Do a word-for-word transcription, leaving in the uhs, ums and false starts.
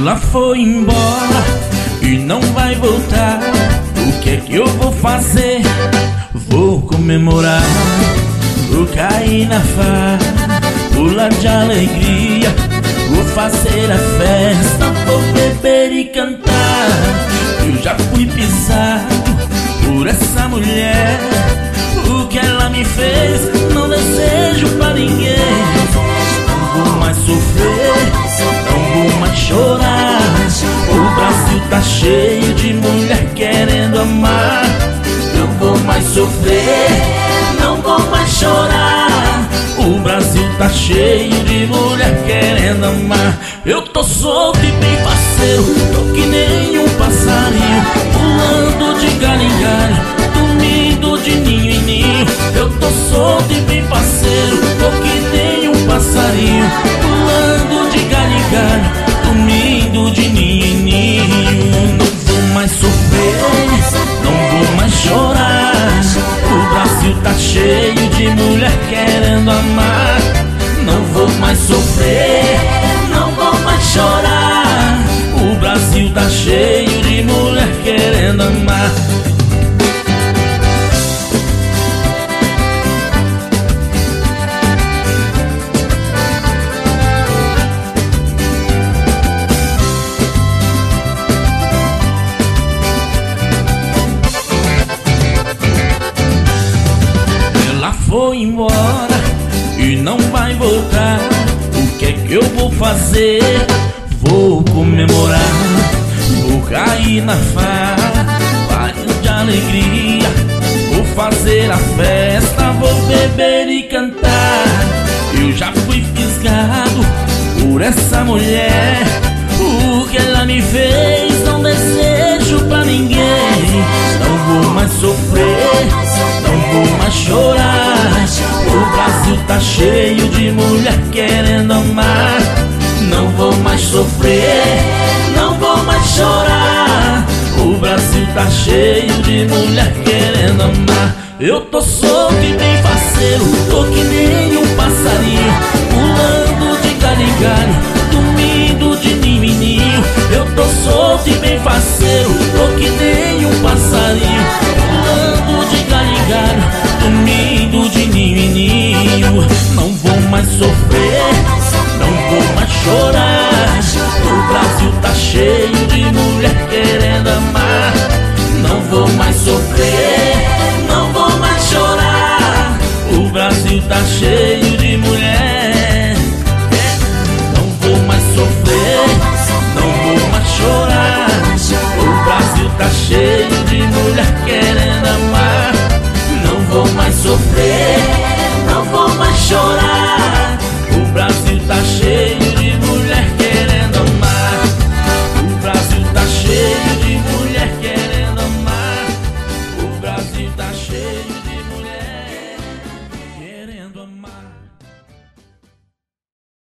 Ela foi embora e não vai voltar. O que é que eu vou fazer? Vou comemorar, vou cair na farra, pular de alegria, vou fazer a festa, vou beber e cantar. Eu já fui pisado por essa mulher, o que ela me fez não desejo pra ninguém. Não vou mais sofrer, não vou mais chorar. O Brasil tá cheio de mulher querendo amar. Não vou mais sofrer, não vou mais chorar. O Brasil tá cheio de mulher querendo amar. Eu tô solto e bem parceiro, tô que nem um passarinho, pulando de galho em galho, dormindo de ninho em ninho. Eu tô solto e bem parceiro, tô que nem um passarinho, pulando de galho em galho, dormindo de ninho em ninho. Não vou mais sofrer, não vou mais chorar. O Brasil tá cheio de mulher querendo amar. Não vou mais sofrer, não vou mais chorar. O Brasil tá cheio de mulher querendo amar. Ela foi embora e não vai voltar. O que é que eu vou fazer? Vou comemorar, vou cair na farra, baile de alegria, vou fazer a festa, vou beber e cantar. Eu já fui fisgado por essa mulher, o que ela me fez não desejo pra ninguém. Não vou mais sofrer, não vou mais chorar. O Brasil tá cheio de mulher querendo amar. Não vou mais sofrer, não vou mais chorar. O Brasil tá cheio de mulher querendo amar. Eu tô solto e bem parceiro, tô que nem um passarinho, pulando de galho em galho, dormindo de ninho em ninho. Eu tô solto e bem parceiro, tô que nem um passarinho, pulando de galho em galho, dormindo de ninho em ninho. Não vou mais sofrer, não vou mais chorar. O Brasil tá cheio de mulher querendo amar. Não vou mais sofrer, não vou mais chorar. O Brasil tá cheio de mulher. Não vou mais sofrer, não vou mais chorar. O Brasil tá cheio de mulher querendo amar. Não vou mais sofrer, não vou mais chorar.